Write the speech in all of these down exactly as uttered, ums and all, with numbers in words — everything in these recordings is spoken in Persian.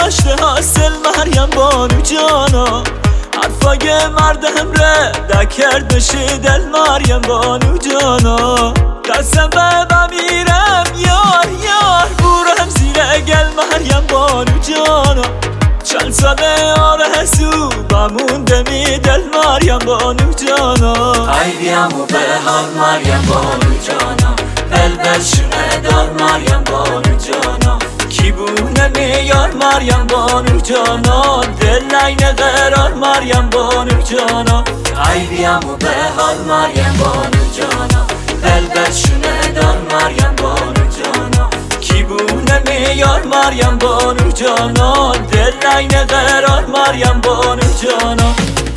گشته حاصل مریم بانو جانا حرفای مردم ره دکرد بشه دل مریم بانو جانا دستم به بمیرم یار یار بورم زیر گل مریم بانو جانا چند ساله آرزو بمونده می دل مریم بانو جانا ای بیامو به حال مریم بانو جانا بلبل شونه دار مریم بانو جانا کی بونه میار مریم بانو جانا دل نین قرار مریم بانو جانا ای بیامو به حال مریم بانو جانا بلبل شونه دار مریم بانو جانا کی بونه میار مریم بانو جانا دل نین قرار مریم بانو جانا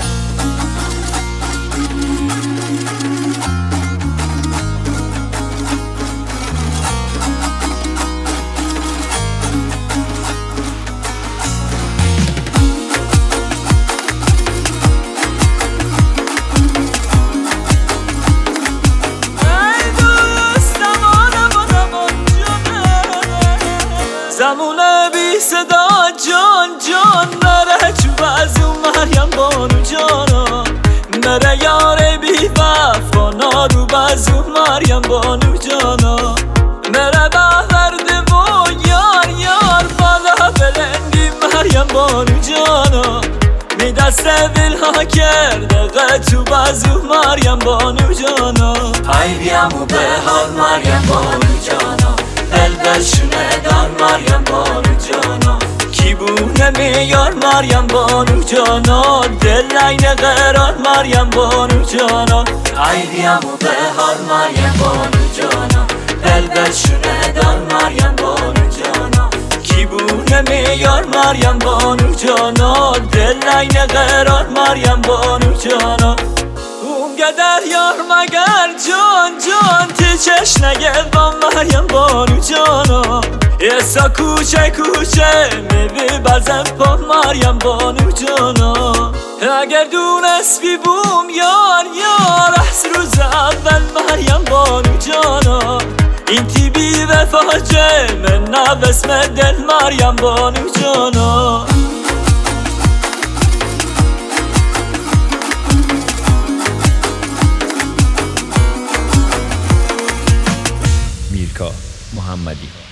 زمونه بی صدا جان جان نره چوب از اون مریم بانو جانا نره یاره بی وفا نارو باز اون مریم بانو جانا نره بهورده و یار یار بالا بلندی مریم بانو جانا می دست دل ها کرده قطوب از اون مریم بانو جانا ای بیامو به حال مریم بانو جانا بلبل شونه دار مریم بانو جانا کی بونه میار مریم بانو جانا دل نین قرار مریم بانو جانا ای بیامو به حال مریم بانو جانا بلبل شونه دار مریم بانو جانا کی بونه میار مریم بانو جانا دل نین قرار مریم بانو جانا اون گده یار مگر جان جان تی چش نگه با مریم بانو جانا ایسا کوچه کوچه میوی بزن پا مریم بانو جانا اگر دونست بی بوم یار یار از روز اول مریم بانو جانا این تی بی وفاجه من نو اسم دل مریم بانو جانا میرکا محمدی